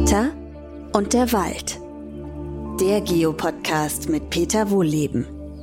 Peter und der Wald. Der Geopodcast mit Peter Wohlleben.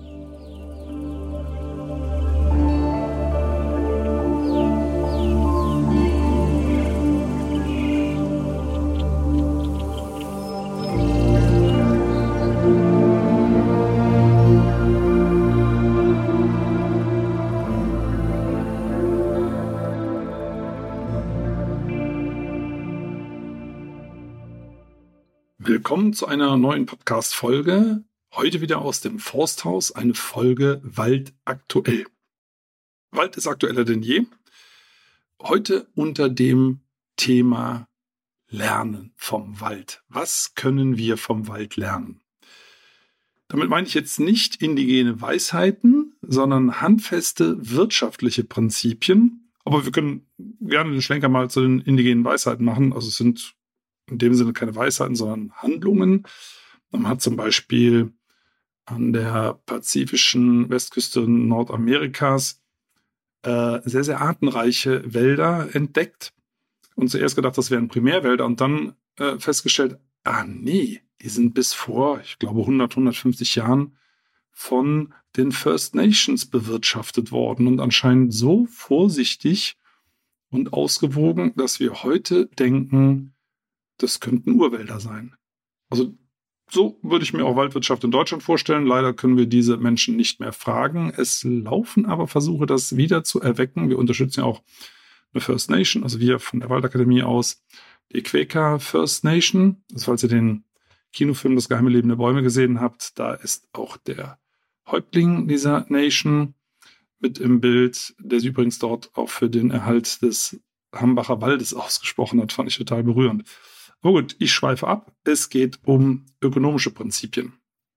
Willkommen zu einer neuen Podcast-Folge. Heute wieder aus dem Forsthaus, eine Folge Wald aktuell. Wald ist aktueller denn je. Heute unter dem Thema Lernen vom Wald. Was können wir vom Wald lernen? Damit meine ich jetzt nicht indigene Weisheiten, sondern handfeste wirtschaftliche Prinzipien. Aber wir können gerne den Schlenker mal zu den indigenen Weisheiten machen. Also es sind in dem Sinne keine Weisheiten, sondern Handlungen. Man hat zum Beispiel an der pazifischen Westküste Nordamerikas sehr, sehr artenreiche Wälder entdeckt und zuerst gedacht, das wären Primärwälder und dann festgestellt, nee, die sind bis vor, ich glaube 150 Jahren von den First Nations bewirtschaftet worden und anscheinend so vorsichtig und ausgewogen, dass wir heute denken, das könnten Urwälder sein. Also so würde ich mir auch Waldwirtschaft in Deutschland vorstellen. Leider können wir diese Menschen nicht mehr fragen. Es laufen aber Versuche, das wieder zu erwecken. Wir unterstützen ja auch eine First Nation, also wir von der Waldakademie aus, die Quäker First Nation. Also falls ihr den Kinofilm Das geheime Leben der Bäume gesehen habt, da ist auch der Häuptling dieser Nation mit im Bild, der sich übrigens dort auch für den Erhalt des Hambacher Waldes ausgesprochen hat. Fand ich total berührend. Aber gut, ich schweife ab. Es geht um ökonomische Prinzipien.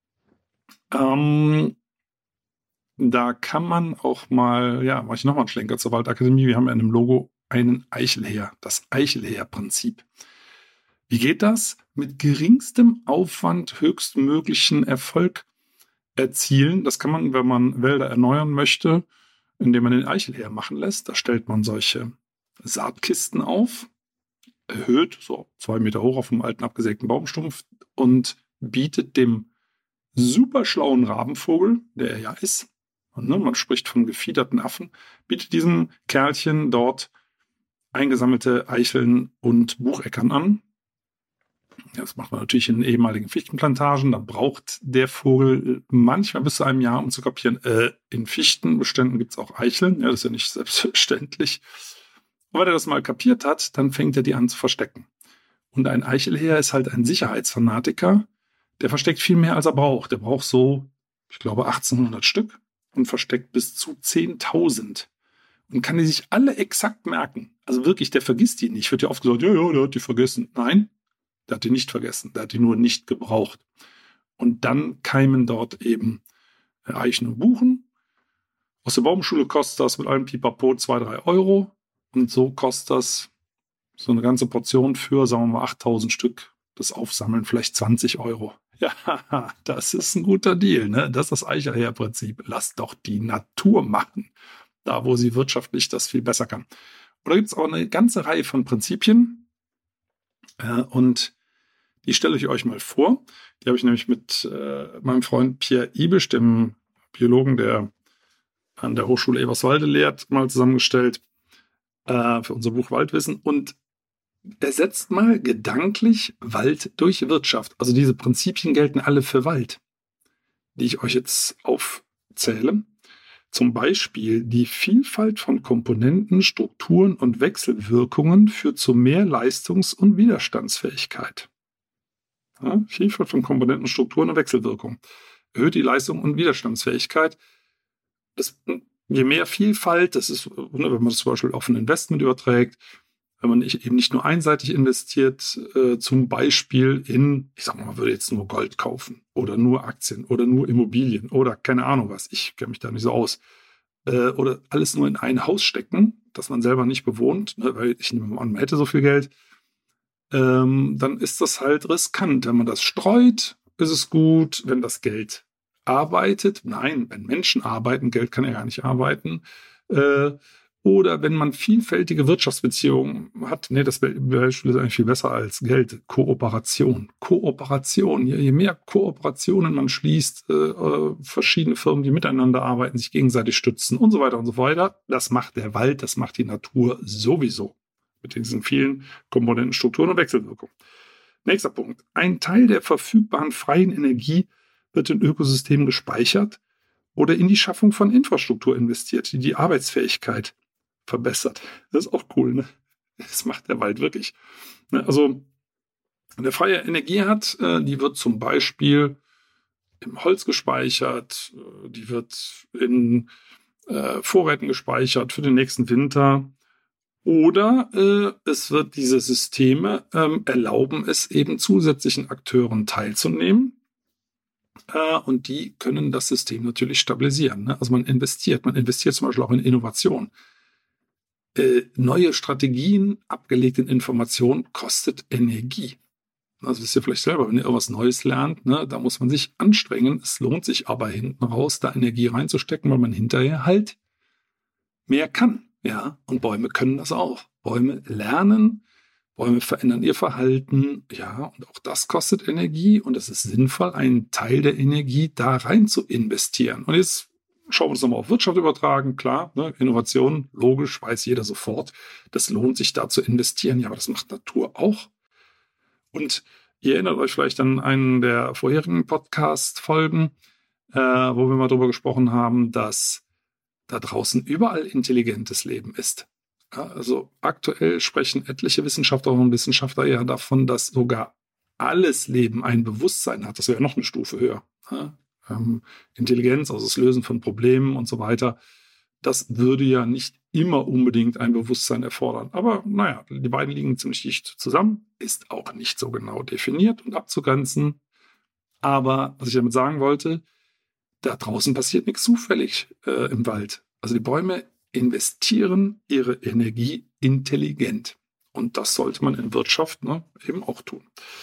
Da kann man auch mal, mache ich nochmal einen Schlenker zur Waldakademie. Wir haben ja in dem Logo einen Eichelheer, das Eichelheer-Prinzip. Wie geht das? Mit geringstem Aufwand höchstmöglichen Erfolg erzielen. Das kann man, wenn man Wälder erneuern möchte, indem man den Eichelheer machen lässt. Da stellt man solche Saatkisten auf, erhöht, so 2 Meter hoch auf einem alten abgesägten Baumstumpf und bietet dem super schlauen Rabenvogel, der er ja ist, und man spricht von gefiederten Affen, bietet diesem Kerlchen dort eingesammelte Eicheln und Bucheckern an. Das macht man natürlich in ehemaligen Fichtenplantagen. Da braucht der Vogel manchmal bis zu einem Jahr, um zu kapieren, in Fichtenbeständen gibt es auch Eicheln. Ja, das ist ja nicht selbstverständlich. Und wenn er das mal kapiert hat, dann fängt er die an zu verstecken. Und ein Eichelheer ist halt ein Sicherheitsfanatiker, der versteckt viel mehr, als er braucht. Der braucht so, ich glaube, 1800 Stück und versteckt bis zu 10.000. Und kann die sich alle exakt merken. Also wirklich, der vergisst die nicht. Wird ja oft gesagt, ja, der hat die vergessen. Nein, der hat die nicht vergessen. Der hat die nur nicht gebraucht. Und dann keimen dort eben Eichen und Buchen. Aus der Baumschule kostet das mit allem Pipapo 2-3 Euro. Und so kostet das so eine ganze Portion für, sagen wir mal, 8.000 Stück. Das Aufsammeln vielleicht 20 Euro. Ja, das ist ein guter Deal, ne? Das ist das Eichelheer-Prinzip. Lasst doch die Natur machen, da wo sie wirtschaftlich das viel besser kann. Und da gibt es auch eine ganze Reihe von Prinzipien. Und die stelle ich euch mal vor. Die habe ich nämlich mit meinem Freund Pierre Ibisch, dem Biologen, der an der Hochschule Eberswalde lehrt, mal zusammengestellt. Für unser Buch Waldwissen und ersetzt mal gedanklich Wald durch Wirtschaft. Also diese Prinzipien gelten alle für Wald, die ich euch jetzt aufzähle. Zum Beispiel die Vielfalt von Komponenten, Strukturen und Wechselwirkungen führt zu mehr Leistungs- und Widerstandsfähigkeit. Ja, Vielfalt von Komponenten, Strukturen und Wechselwirkungen erhöht die Leistung und Widerstandsfähigkeit. Je mehr Vielfalt, das ist, wenn man das zum Beispiel auf ein Investment überträgt, wenn man eben nicht nur einseitig investiert, zum Beispiel in, ich sag mal, man würde jetzt nur Gold kaufen oder nur Aktien oder nur Immobilien oder keine Ahnung was, ich kenne mich da nicht so aus, oder alles nur in ein Haus stecken, das man selber nicht bewohnt, ne, weil ich nehme mal an, man hätte so viel Geld, dann ist das halt riskant. Wenn man das streut, ist es gut, wenn das Geld arbeitet. Nein, wenn Menschen arbeiten, Geld kann ja gar nicht arbeiten. Oder wenn man vielfältige Wirtschaftsbeziehungen hat, das Beispiel ist eigentlich viel besser als Geld, Kooperation. Kooperation, je mehr Kooperationen man schließt, verschiedene Firmen, die miteinander arbeiten, sich gegenseitig stützen und so weiter und so weiter, das macht der Wald, das macht die Natur sowieso. Mit diesen vielen Komponenten, Strukturen und Wechselwirkungen. Nächster Punkt. Ein Teil der verfügbaren freien Energie wird in Ökosystemen gespeichert oder in die Schaffung von Infrastruktur investiert, die die Arbeitsfähigkeit verbessert. Das ist auch cool, ne? Das macht der Wald wirklich. Also, wer freie Energie hat, die wird zum Beispiel im Holz gespeichert, die wird in Vorräten gespeichert für den nächsten Winter. Oder es wird diese Systeme erlauben, es eben zusätzlichen Akteuren teilzunehmen. Und die können das System natürlich stabilisieren. Ne? Also man investiert zum Beispiel auch in Innovation. Neue Strategien, abgelegt in Information, kostet Energie. Also wisst ihr vielleicht selber, wenn ihr irgendwas Neues lernt, ne, da muss man sich anstrengen. Es lohnt sich aber hinten raus, da Energie reinzustecken, weil man hinterher halt mehr kann. Ja, und Bäume können das auch. Bäume lernen, Bäume verändern ihr Verhalten. Ja, und auch das kostet Energie. Und es ist sinnvoll, einen Teil der Energie da rein zu investieren. Und jetzt schauen wir uns nochmal auf Wirtschaft übertragen. Klar, ne, Innovation, logisch, weiß jeder sofort. Das lohnt sich da zu investieren. Ja, aber das macht Natur auch. Und ihr erinnert euch vielleicht an einen der vorherigen Podcast-Folgen, wo wir mal darüber gesprochen haben, dass da draußen überall intelligentes Leben ist. Ja, also aktuell sprechen etliche Wissenschaftlerinnen und Wissenschaftler ja davon, dass sogar alles Leben ein Bewusstsein hat. Das wäre noch eine Stufe höher. Ja, Intelligenz, also das Lösen von Problemen und so weiter, das würde ja nicht immer unbedingt ein Bewusstsein erfordern. Aber naja, die beiden liegen ziemlich dicht zusammen, ist auch nicht so genau definiert und abzugrenzen. Aber was ich damit sagen wollte, da draußen passiert nichts zufällig im Wald. Also die Bäume investieren ihre Energie intelligent. Und das sollte man in Wirtschaft eben auch tun.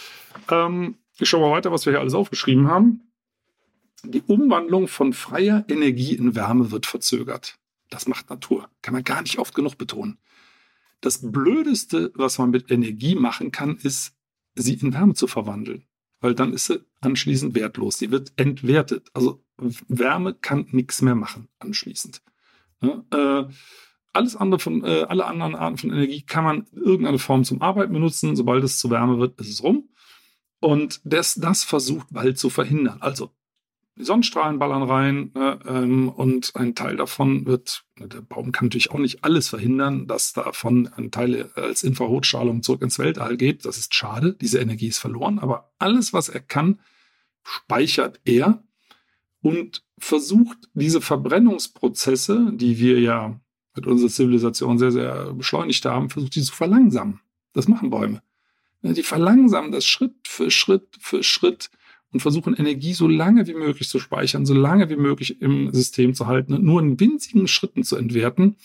Ich schaue mal weiter, was wir hier alles aufgeschrieben haben. Die Umwandlung von freier Energie in Wärme wird verzögert. Das macht Natur. Kann man gar nicht oft genug betonen. Das Blödeste, was man mit Energie machen kann, ist, sie in Wärme zu verwandeln. Weil dann ist sie anschließend wertlos. Sie wird entwertet. Also Wärme kann nichts mehr machen anschließend. Ja, alle anderen Arten von Energie kann man in irgendeiner Form zum Arbeiten benutzen. Sobald es zu Wärme wird, ist es rum. Und das versucht Wald zu verhindern. Also die Sonnenstrahlen ballern rein und ein Teil davon der Baum kann natürlich auch nicht alles verhindern, dass davon ein Teil als Infrarotstrahlung zurück ins Weltall geht. Das ist schade, diese Energie ist verloren. Aber alles, was er kann, speichert er und versucht diese Verbrennungsprozesse, die wir ja mit unserer Zivilisation sehr, sehr beschleunigt haben, versucht die zu verlangsamen. Das machen Bäume. Die verlangsamen das Schritt für Schritt für Schritt und versuchen Energie so lange wie möglich zu speichern, so lange wie möglich im System zu halten und nur in winzigen Schritten zu entwerten.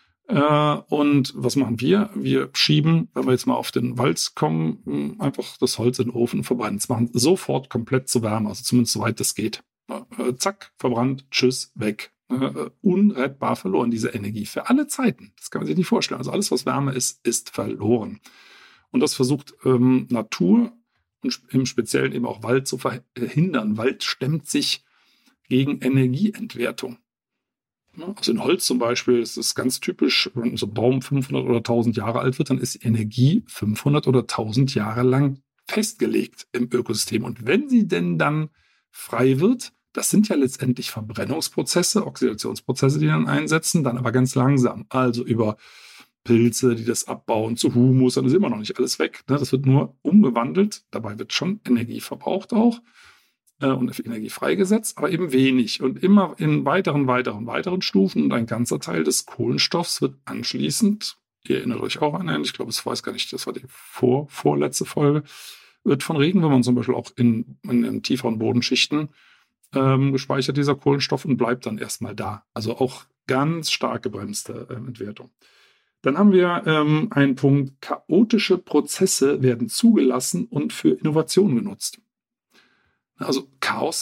Und was machen wir? Wir schieben, wenn wir jetzt mal auf den Wald kommen, einfach das Holz in den Ofen und verbrennen. Das machen sofort komplett zu Wärme, also zumindest soweit das geht. Zack, verbrannt, tschüss, weg. Unrettbar verloren, diese Energie für alle Zeiten. Das kann man sich nicht vorstellen. Also alles, was Wärme ist, ist verloren. Und das versucht Natur und im Speziellen eben auch Wald zu verhindern. Wald stemmt sich gegen Energieentwertung. Also in Holz zum Beispiel ist es ganz typisch, wenn so ein Baum 500 oder 1000 Jahre alt wird, dann ist Energie 500 oder 1000 Jahre lang festgelegt im Ökosystem. Und wenn sie denn dann frei wird, das sind ja letztendlich Verbrennungsprozesse, Oxidationsprozesse, die dann einsetzen, dann aber ganz langsam. Also über Pilze, die das abbauen zu Humus, dann ist immer noch nicht alles weg. Das wird nur umgewandelt. Dabei wird schon Energie verbraucht auch und Energie freigesetzt, aber eben wenig. Und immer in weiteren Stufen. Und ein ganzer Teil des Kohlenstoffs wird anschließend, ihr erinnert euch auch an, ich glaube, das war die vorletzte Folge, wird von Regenwürmern zum Beispiel auch in tieferen Bodenschichten gespeichert, dieser Kohlenstoff, und bleibt dann erstmal da. Also auch ganz stark gebremste Entwertung. Dann haben wir einen Punkt, chaotische Prozesse werden zugelassen und für Innovation genutzt. Also Chaos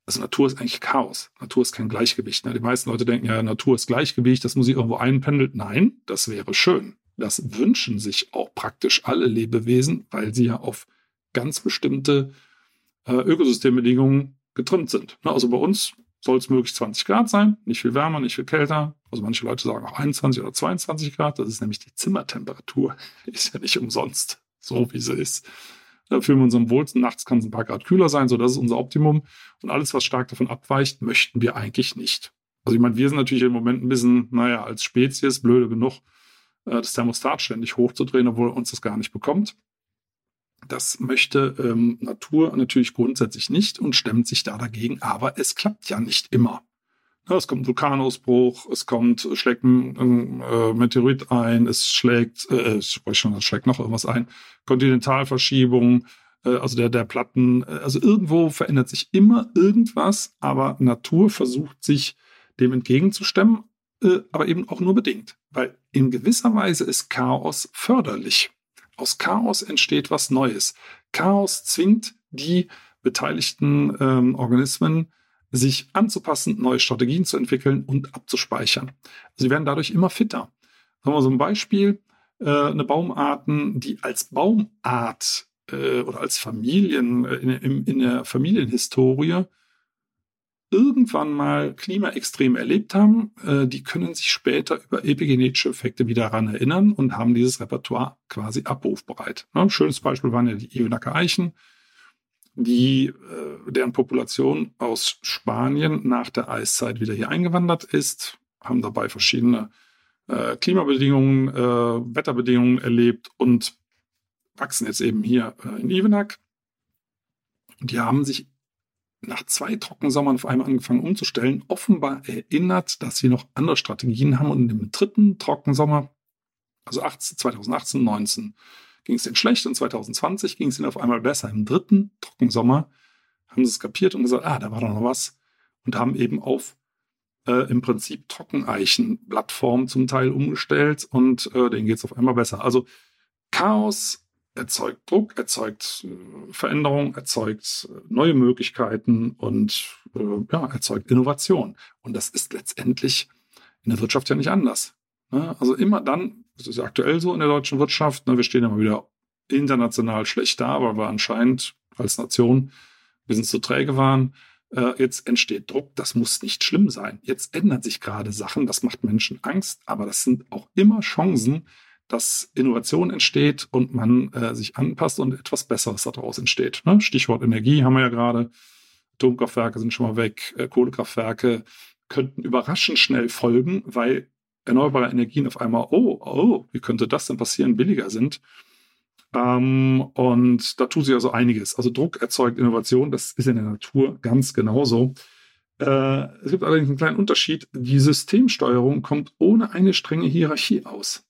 Also Natur ist eigentlich Chaos. Natur ist kein Gleichgewicht. Ne? Die meisten Leute denken, ja, Natur ist Gleichgewicht, das muss sich irgendwo einpendeln. Nein, das wäre schön. Das wünschen sich auch praktisch alle Lebewesen, weil sie ja auf ganz bestimmte Ökosystembedingungen getrimmt sind. Ne? Also bei uns soll es möglichst 20 Grad sein, nicht viel wärmer, nicht viel kälter. Also manche Leute sagen auch 21 oder 22 Grad. Das ist nämlich die Zimmertemperatur. Ist ja nicht umsonst so, wie sie ist. Da fühlen wir uns am wohlsten. Nachts kann es ein paar Grad kühler sein, so das ist unser Optimum. Und alles, was stark davon abweicht, möchten wir eigentlich nicht. Also ich meine, wir sind natürlich im Moment ein bisschen, als Spezies blöde genug, das Thermostat ständig hochzudrehen, obwohl uns das gar nicht bekommt. Das möchte Natur natürlich grundsätzlich nicht und stemmt sich da dagegen, aber es klappt ja nicht immer. Ja, es kommt ein Vulkanausbruch, schlägt ein Meteorit ein, es schlägt noch irgendwas ein, Kontinentalverschiebung, also der Platten, also irgendwo verändert sich immer irgendwas, aber Natur versucht sich dem entgegenzustemmen, aber eben auch nur bedingt, weil in gewisser Weise ist Chaos förderlich. Aus Chaos entsteht was Neues. Chaos zwingt die beteiligten Organismen, sich anzupassen, neue Strategien zu entwickeln und abzuspeichern. Also sie werden dadurch immer fitter. Sagen wir so ein Beispiel, eine Baumarten, die als Baumart oder als Familien in der Familienhistorie irgendwann mal Klimaextreme erlebt haben, die können sich später über epigenetische Effekte wieder daran erinnern und haben dieses Repertoire quasi abrufbereit. Ein schönes Beispiel waren ja die Evenacker Eichen, deren Population aus Spanien nach der Eiszeit wieder hier eingewandert ist, haben dabei verschiedene Klimabedingungen, Wetterbedingungen erlebt und wachsen jetzt eben hier in Evenack. Und die haben sich nach 2 Trockensommern auf einmal angefangen umzustellen, offenbar erinnert, dass sie noch andere Strategien haben. Und im 3. Trockensommer, also 2018, 19, ging es denen schlecht und 2020 ging es ihnen auf einmal besser. Im 3. Trockensommer haben sie es kapiert und gesagt, da war doch noch was. Und haben eben auf im Prinzip Trockeneichenblattform zum Teil umgestellt und denen geht es auf einmal besser. Also Chaos erzeugt Druck, erzeugt Veränderung, erzeugt neue Möglichkeiten und erzeugt Innovation. Und das ist letztendlich in der Wirtschaft ja nicht anders. Ne? Also immer dann, das ist ja aktuell so in der deutschen Wirtschaft, wir stehen immer wieder international schlecht da, weil wir anscheinend als Nation ein bisschen zu träge waren. Jetzt entsteht Druck, das muss nicht schlimm sein. Jetzt ändern sich gerade Sachen, das macht Menschen Angst, aber das sind auch immer Chancen, dass Innovation entsteht und man sich anpasst und etwas Besseres daraus entsteht. Ne? Stichwort Energie haben wir ja gerade. Atomkraftwerke sind schon mal weg. Kohlekraftwerke könnten überraschend schnell folgen, weil erneuerbare Energien auf einmal, wie könnte das denn passieren, billiger sind. Und da tut sich also einiges. Also Druck erzeugt Innovation, das ist in der Natur ganz genauso. Es gibt allerdings einen kleinen Unterschied. Die Systemsteuerung kommt ohne eine strenge Hierarchie aus.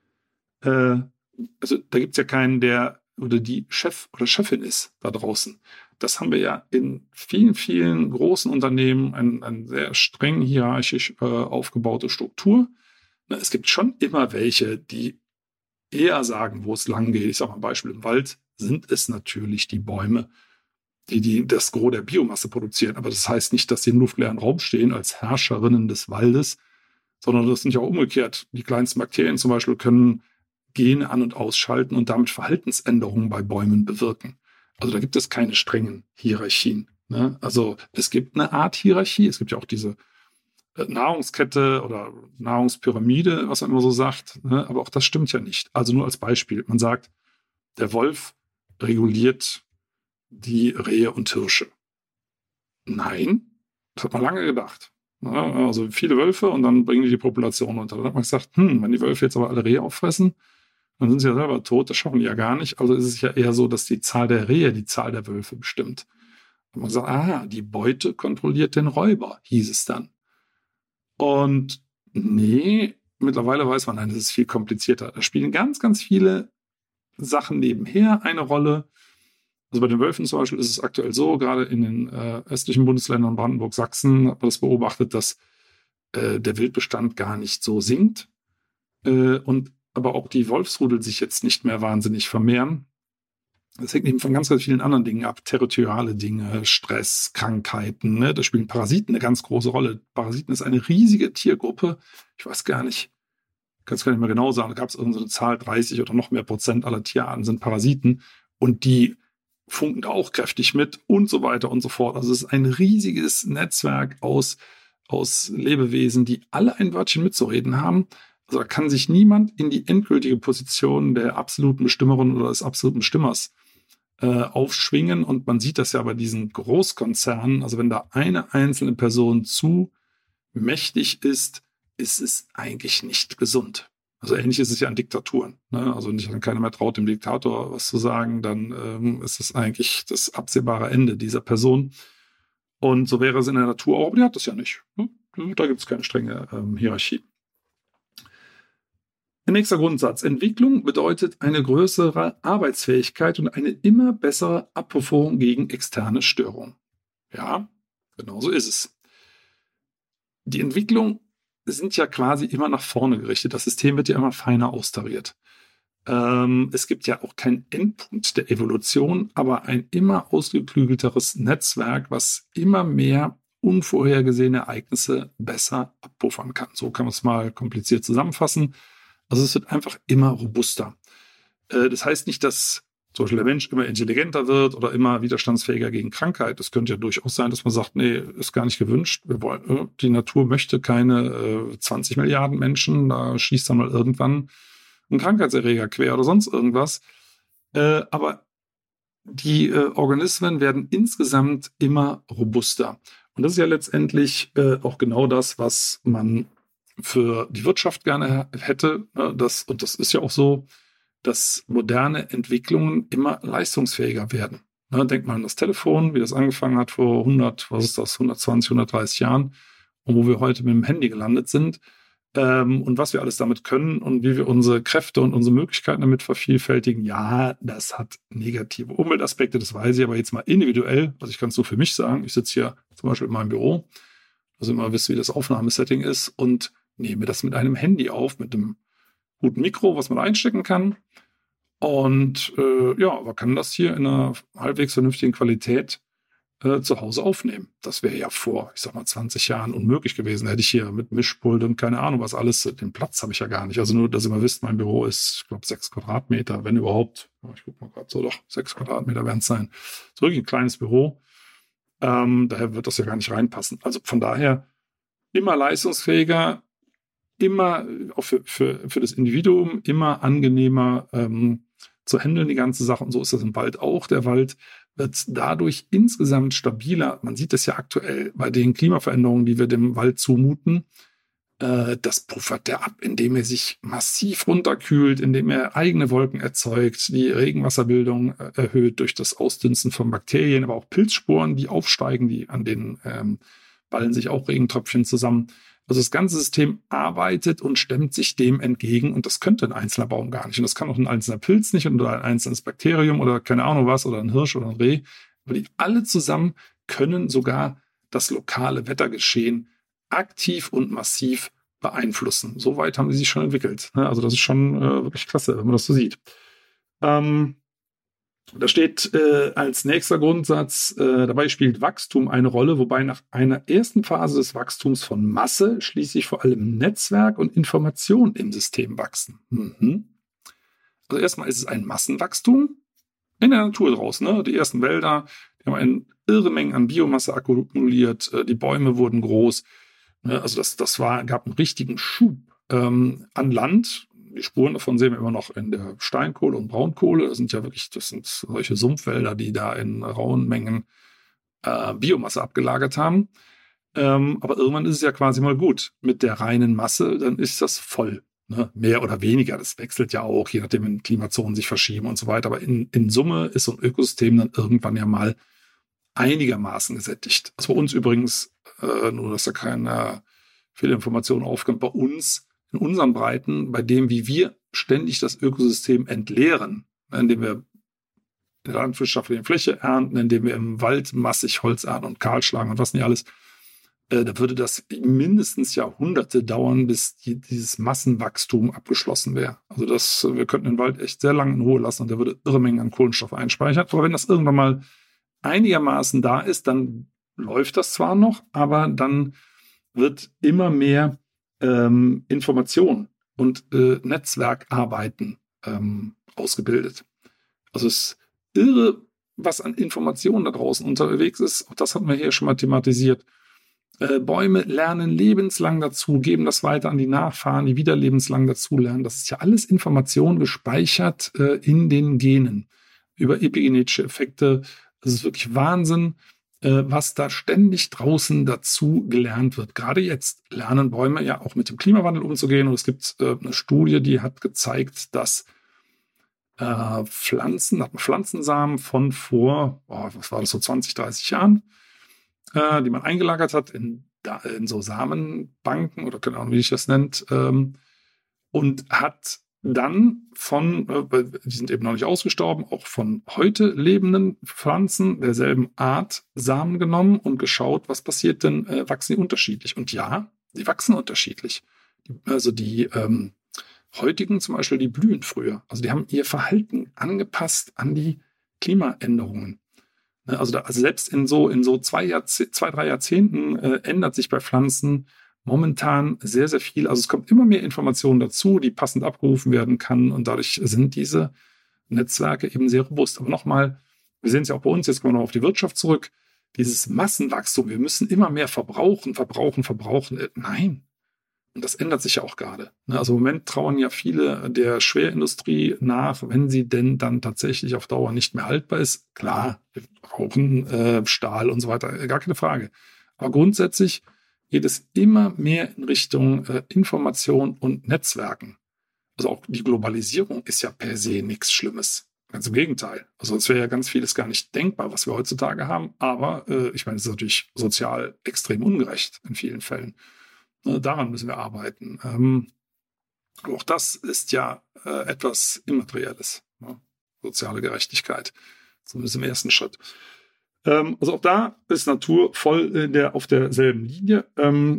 Also da gibt es ja keinen, der oder die Chef oder Chefin ist da draußen. Das haben wir ja in vielen, vielen großen Unternehmen, eine sehr streng hierarchisch aufgebaute Struktur. Es gibt schon immer welche, die eher sagen, wo es lang geht. Ich sage mal ein Beispiel, im Wald sind es natürlich die Bäume, die das Gros der Biomasse produzieren. Aber das heißt nicht, dass sie im luftleeren Raum stehen als Herrscherinnen des Waldes, sondern das sind ja auch umgekehrt. Die kleinsten Bakterien zum Beispiel können Gene an- und ausschalten und damit Verhaltensänderungen bei Bäumen bewirken. Also da gibt es keine strengen Hierarchien. Ne? Also es gibt eine Art Hierarchie. Es gibt ja auch diese Nahrungskette oder Nahrungspyramide, was man immer so sagt. Ne? Aber auch das stimmt ja nicht. Also nur als Beispiel. Man sagt, der Wolf reguliert die Rehe und Hirsche. Nein, das hat man lange gedacht. Ja, also viele Wölfe und dann bringen die Population unter. Dann hat man gesagt, wenn die Wölfe jetzt aber alle Rehe auffressen, dann sind sie ja selber tot, das schaffen die ja gar nicht. Also ist es ja eher so, dass die Zahl der Rehe die Zahl der Wölfe bestimmt. Und man sagt, die Beute kontrolliert den Räuber, hieß es dann. Und nee, mittlerweile weiß man, nein, das ist viel komplizierter. Da spielen ganz, ganz viele Sachen nebenher eine Rolle. Also bei den Wölfen zum Beispiel ist es aktuell so, gerade in den östlichen Bundesländern Brandenburg, Sachsen, hat man das beobachtet, dass der Wildbestand gar nicht so sinkt. Aber auch die Wolfsrudel sich jetzt nicht mehr wahnsinnig vermehren. Das hängt eben von ganz, ganz vielen anderen Dingen ab. Territoriale Dinge, Stress, Krankheiten. Ne? Da spielen Parasiten eine ganz große Rolle. Parasiten ist eine riesige Tiergruppe. Ich weiß gar nicht, kann es gar nicht mehr genau sagen. Da gab es irgendeine Zahl, 30 oder noch mehr Prozent aller Tierarten sind Parasiten. Und die funken da auch kräftig mit und so weiter und so fort. Also es ist ein riesiges Netzwerk aus Lebewesen, die alle ein Wörtchen mitzureden haben. Also da kann sich niemand in die endgültige Position der absoluten Bestimmerin oder des absoluten Bestimmers aufschwingen. Und man sieht das ja bei diesen Großkonzernen. Also wenn da eine einzelne Person zu mächtig ist, ist es eigentlich nicht gesund. Also ähnlich ist es ja in Diktaturen. Ne? Also wenn keiner mehr traut, dem Diktator was zu sagen, dann ist es eigentlich das absehbare Ende dieser Person. Und so wäre es in der Natur auch, aber die hat das ja nicht. Ne? Da gibt es keine strenge Hierarchie. Der nächste Grundsatz. Entwicklung bedeutet eine größere Arbeitsfähigkeit und eine immer bessere Abpuffung gegen externe Störungen. Ja, genau so ist es. Die Entwicklung sind ja quasi immer nach vorne gerichtet. Das System wird ja immer feiner austariert. Es gibt ja auch keinen Endpunkt der Evolution, aber ein immer ausgeklügelteres Netzwerk, was immer mehr unvorhergesehene Ereignisse besser abpuffern kann. So kann man es mal kompliziert zusammenfassen. Also es wird einfach immer robuster. Das heißt nicht, dass zum Beispiel der Mensch immer intelligenter wird oder immer widerstandsfähiger gegen Krankheit. Es könnte ja durchaus sein, dass man sagt, nee, ist gar nicht gewünscht. Die Natur möchte keine 20 Milliarden Menschen. Da schießt dann mal irgendwann ein Krankheitserreger quer oder sonst irgendwas. Aber die Organismen werden insgesamt immer robuster. Und das ist ja letztendlich auch genau das, was man für die Wirtschaft gerne hätte. Und das ist ja auch so, dass moderne Entwicklungen immer leistungsfähiger werden. Denkt mal an das Telefon, wie das angefangen hat vor 120, 130 Jahren und wo wir heute mit dem Handy gelandet sind und was wir alles damit können und wie wir unsere Kräfte und unsere Möglichkeiten damit vervielfältigen. Ja, das hat negative Umweltaspekte, das weiß ich, aber jetzt mal individuell, also ich kann es nur für mich sagen, ich sitze hier zum Beispiel in meinem Büro, also immer wisst, wie das Aufnahmesetting ist und nehme das mit einem Handy auf, mit einem guten Mikro, was man einstecken kann. Und man kann das hier in einer halbwegs vernünftigen Qualität zu Hause aufnehmen. Das wäre ja vor, 20 Jahren unmöglich gewesen. Da hätte ich hier mit Mischpult und keine Ahnung was alles, den Platz habe ich ja gar nicht. Also nur, dass ihr mal wisst, mein Büro ist, ich glaube, 6 Quadratmeter, wenn überhaupt. Ich gucke mal gerade so, doch, 6 Quadratmeter werden es sein. Das ist wirklich ein kleines Büro. Daher wird das ja gar nicht reinpassen. Also von daher immer leistungsfähiger, immer auch für das Individuum immer angenehmer zu handeln, die ganze Sache. Und so ist das im Wald auch. Der Wald wird dadurch insgesamt stabiler. Man sieht es ja aktuell bei den Klimaveränderungen, die wir dem Wald zumuten. Das puffert der ab, indem er sich massiv runterkühlt, indem er eigene Wolken erzeugt, die Regenwasserbildung erhöht durch das Ausdünsten von Bakterien, aber auch Pilzsporen, die aufsteigen, die an denen ballen sich auch Regentröpfchen zusammen. Also das ganze System arbeitet und stemmt sich dem entgegen und das könnte ein einzelner Baum gar nicht. Und das kann auch ein einzelner Pilz nicht oder ein einzelnes Bakterium oder keine Ahnung was oder ein Hirsch oder ein Reh. Aber die alle zusammen können sogar das lokale Wettergeschehen aktiv und massiv beeinflussen. So weit haben sie sich schon entwickelt. Also das ist schon wirklich klasse, wenn man das so sieht. Da steht als nächster Grundsatz, dabei spielt Wachstum eine Rolle, wobei nach einer ersten Phase des Wachstums von Masse schließlich vor allem Netzwerk und Information im System wachsen. Also erstmal ist es ein Massenwachstum in der Natur draußen. Ne? Die ersten Wälder, die haben eine irre Menge an Biomasse akkumuliert, die Bäume wurden groß. Ne? Also gab einen richtigen Schub an Land. Die Spuren davon sehen wir immer noch in der Steinkohle und Braunkohle. Das sind solche Sumpfwälder, die da in rauen Mengen Biomasse abgelagert haben. Aber irgendwann ist es ja quasi mal gut. Mit der reinen Masse, dann ist das voll. Ne? Mehr oder weniger. Das wechselt ja auch, je nachdem, wenn Klimazonen sich verschieben und so weiter. Aber in Summe ist so ein Ökosystem dann irgendwann ja mal einigermaßen gesättigt. Das bei uns übrigens, nur dass da keine Fehlinformationen aufkommt, bei uns in unseren Breiten, bei dem, wie wir ständig das Ökosystem entleeren, indem wir in der landwirtschaftlichen Fläche ernten, indem wir im Wald massig Holz ernten und kahl schlagen und was nicht alles, da würde das mindestens Jahrhunderte dauern, bis dieses Massenwachstum abgeschlossen wäre. Also wir könnten den Wald echt sehr lange in Ruhe lassen und der würde irre Mengen an Kohlenstoff einspeichern. Aber wenn das irgendwann mal einigermaßen da ist, dann läuft das zwar noch, aber dann wird immer mehr Information und Netzwerkarbeiten ausgebildet. Also es ist irre, was an Informationen da draußen unterwegs ist. Auch das hatten wir hier schon mal thematisiert. Bäume lernen lebenslang dazu, geben das weiter an die Nachfahren, die wieder lebenslang dazu lernen. Das ist ja alles Information gespeichert in den Genen über epigenetische Effekte. Das ist wirklich Wahnsinn, was da ständig draußen dazu gelernt wird. Gerade jetzt lernen Bäume ja auch mit dem Klimawandel umzugehen. Und es gibt eine Studie, die hat gezeigt, dass Pflanzensamen von vor, was war das, so 20, 30 Jahren, die man eingelagert hat in so Samenbanken oder keine Ahnung, wie ich das nennt, und hat dann die sind eben noch nicht ausgestorben, auch von heute lebenden Pflanzen derselben Art Samen genommen und geschaut, was passiert denn, wachsen die unterschiedlich? Und ja, die wachsen unterschiedlich. Also die heutigen zum Beispiel, die blühen früher. Also die haben ihr Verhalten angepasst an die Klimaänderungen. Also selbst in so 2-3 Jahrzehnten ändert sich bei Pflanzen momentan sehr, sehr viel. Also es kommt immer mehr Informationen dazu, die passend abgerufen werden kann. Und dadurch sind diese Netzwerke eben sehr robust. Aber nochmal, wir sehen es ja auch bei uns, jetzt kommen wir noch auf die Wirtschaft zurück, dieses Massenwachstum, wir müssen immer mehr verbrauchen. Nein. Und das ändert sich ja auch gerade. Also im Moment trauern ja viele der Schwerindustrie nach, wenn sie denn dann tatsächlich auf Dauer nicht mehr haltbar ist. Klar, wir brauchen Stahl und so weiter, gar keine Frage. Aber grundsätzlich geht es immer mehr in Richtung Information und Netzwerken. Also auch die Globalisierung ist ja per se nichts Schlimmes. Ganz im Gegenteil. Also es wäre ja ganz vieles gar nicht denkbar, was wir heutzutage haben. Aber ich meine, es ist natürlich sozial extrem ungerecht in vielen Fällen. Daran müssen wir arbeiten. Auch das ist ja etwas Immaterielles. Soziale Gerechtigkeit. Zumindest im ersten Schritt. Also auch da ist Natur voll auf derselben Linie.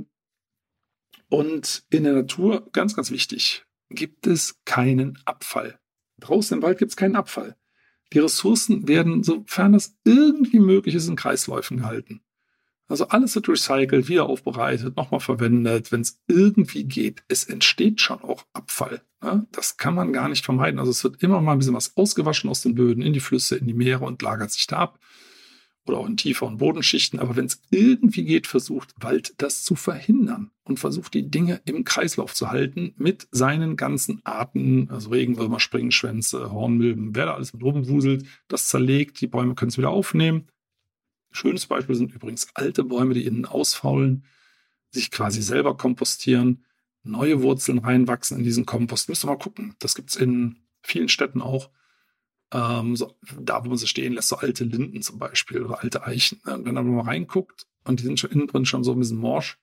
Und in der Natur, ganz, ganz wichtig, gibt es keinen Abfall. Draußen im Wald gibt es keinen Abfall. Die Ressourcen werden, sofern das irgendwie möglich ist, in Kreisläufen gehalten. Also alles wird recycelt, wieder aufbereitet, nochmal verwendet, wenn es irgendwie geht. Es entsteht schon auch Abfall. Ne? Das kann man gar nicht vermeiden. Also es wird immer mal ein bisschen was ausgewaschen aus den Böden in die Flüsse, in die Meere und lagert sich da ab. Oder auch in tieferen Bodenschichten. Aber wenn es irgendwie geht, versucht Wald das zu verhindern und versucht die Dinge im Kreislauf zu halten mit seinen ganzen Arten, also Regenwürmer, Springschwänze, Hornmilben, wer da alles mit rumwuselt, das zerlegt, die Bäume können es wieder aufnehmen. Schönes Beispiel sind übrigens alte Bäume, die innen ausfaulen, sich quasi selber kompostieren, neue Wurzeln reinwachsen in diesen Kompost. Müsst ihr mal gucken. Das gibt es in vielen Städten auch. Da, wo man sie stehen lässt, so alte Linden zum Beispiel oder alte Eichen. Und wenn man mal reinguckt und die sind schon innen drin schon so ein bisschen morsch,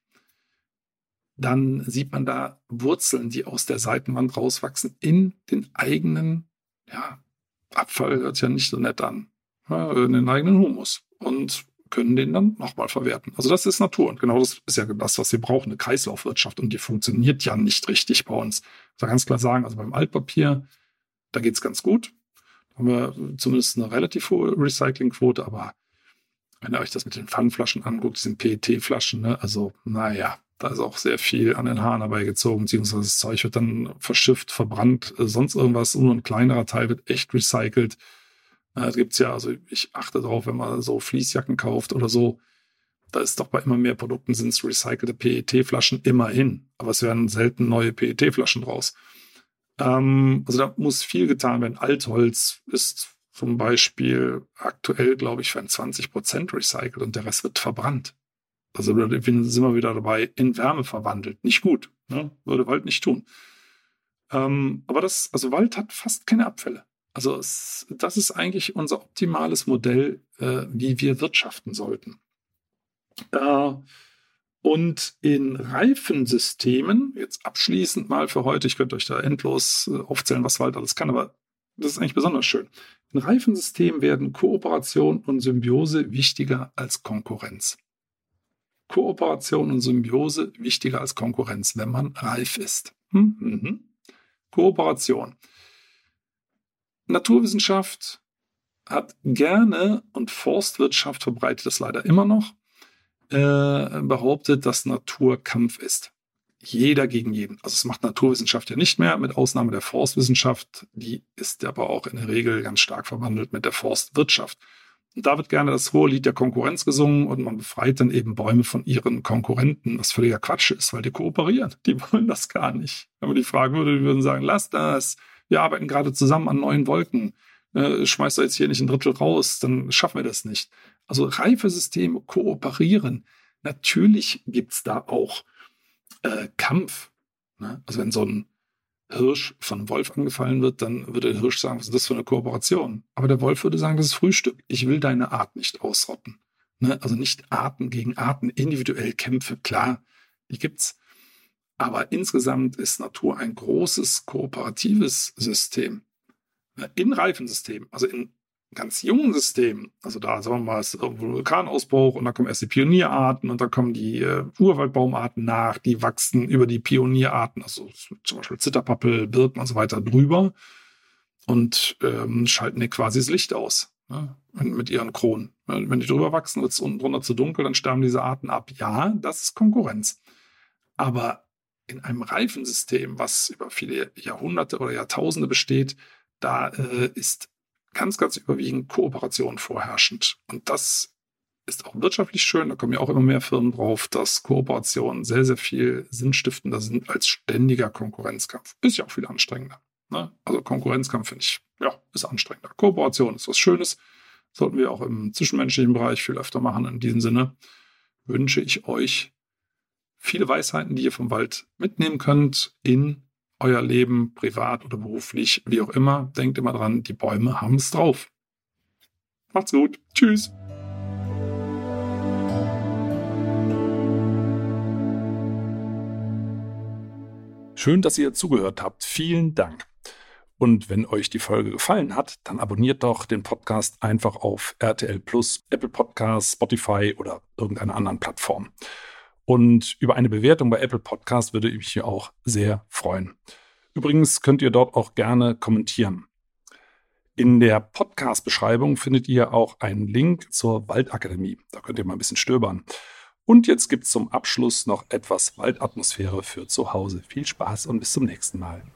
dann sieht man da Wurzeln, die aus der Seitenwand rauswachsen in den eigenen, Abfall hört sich ja nicht so nett an, in den eigenen Humus und können den dann nochmal verwerten. Also das ist Natur und genau das ist ja das, was wir brauchen, eine Kreislaufwirtschaft und die funktioniert ja nicht richtig bei uns. Ich muss ganz klar sagen, also beim Altpapier, da geht es ganz gut. Da haben wir zumindest eine relativ hohe Recyclingquote, aber wenn ihr euch das mit den Pfandflaschen anguckt, diesen PET-Flaschen, da ist auch sehr viel an den Haaren herbeigezogen, beziehungsweise das Zeug wird dann verschifft, verbrannt, sonst irgendwas, nur ein kleinerer Teil wird echt recycelt. Das gibt's ja, also ich achte darauf, wenn man so Fließjacken kauft oder so, da ist doch bei immer mehr Produkten sind es recycelte PET-Flaschen immerhin, aber es werden selten neue PET-Flaschen draus. Also da muss viel getan werden. Altholz ist zum Beispiel aktuell, glaube ich, für 20% recycelt und der Rest wird verbrannt. Also sind wir wieder dabei, in Wärme verwandelt. Nicht gut, ne? Würde Wald nicht tun. Aber Wald hat fast keine Abfälle. Also das ist eigentlich unser optimales Modell, wie wir wirtschaften sollten. Und in Reifensystemen, jetzt abschließend mal für heute, ich könnte euch da endlos aufzählen, was Wald alles kann, aber das ist eigentlich besonders schön. In Reifensystemen werden Kooperation und Symbiose wichtiger als Konkurrenz. Kooperation und Symbiose wichtiger als Konkurrenz, wenn man reif ist. Kooperation. Naturwissenschaft hat gerne, und Forstwirtschaft verbreitet es leider immer noch, behauptet, dass Natur Kampf ist. Jeder gegen jeden. Also es macht Naturwissenschaft ja nicht mehr, mit Ausnahme der Forstwissenschaft. Die ist aber auch in der Regel ganz stark verwandelt mit der Forstwirtschaft. Und da wird gerne das hohe Lied der Konkurrenz gesungen und man befreit dann eben Bäume von ihren Konkurrenten, was völliger Quatsch ist, weil die kooperieren. Die wollen das gar nicht. Wenn man die fragen würde, die würden sagen, lass das. Wir arbeiten gerade zusammen an neuen Wolken. Schmeißt doch jetzt hier nicht ein Drittel raus, dann schaffen wir das nicht. Also reife Systeme kooperieren. Natürlich gibt es da auch Kampf. Ne? Also wenn so ein Hirsch von einem Wolf angefallen wird, dann würde der Hirsch sagen, was ist das für eine Kooperation? Aber der Wolf würde sagen, das ist Frühstück. Ich will deine Art nicht ausrotten. Ne? Also nicht Arten gegen Arten, individuell Kämpfe, klar, die gibt's. Aber insgesamt ist Natur ein großes kooperatives System. In reifen Systemen, also in ganz jungen Systemen, also da sagen wir mal, ist irgendwo ein Vulkanausbruch und dann kommen erst die Pionierarten und dann kommen die Urwaldbaumarten nach, die wachsen über die Pionierarten, also zum Beispiel Zitterpappel, Birken und so weiter drüber und schalten dir quasi das Licht aus, ne, mit ihren Kronen. Wenn die drüber wachsen, wird es unten drunter zu dunkel, dann sterben diese Arten ab. Ja, das ist Konkurrenz. Aber in einem reifen System, was über viele Jahrhunderte oder Jahrtausende besteht, da ist ganz, ganz überwiegend Kooperation vorherrschend. Und das ist auch wirtschaftlich schön. Da kommen ja auch immer mehr Firmen drauf, dass Kooperationen sehr, sehr viel sinnstiftender sind als ständiger Konkurrenzkampf. Ist ja auch viel anstrengender. Ne? Also Konkurrenzkampf finde ich, ja, ist anstrengender. Kooperation ist was Schönes. Sollten wir auch im zwischenmenschlichen Bereich viel öfter machen. In diesem Sinne wünsche ich euch viele Weisheiten, die ihr vom Wald mitnehmen könnt in euer Leben, privat oder beruflich, wie auch immer. Denkt immer dran, die Bäume haben es drauf. Macht's gut. Tschüss. Schön, dass ihr zugehört habt. Vielen Dank. Und wenn euch die Folge gefallen hat, dann abonniert doch den Podcast einfach auf RTL Plus, Apple Podcasts, Spotify oder irgendeiner anderen Plattform. Und über eine Bewertung bei Apple Podcast würde ich mich auch sehr freuen. Übrigens könnt ihr dort auch gerne kommentieren. In der Podcast-Beschreibung findet ihr auch einen Link zur Waldakademie. Da könnt ihr mal ein bisschen stöbern. Und jetzt gibt es zum Abschluss noch etwas Waldatmosphäre für zu Hause. Viel Spaß und bis zum nächsten Mal.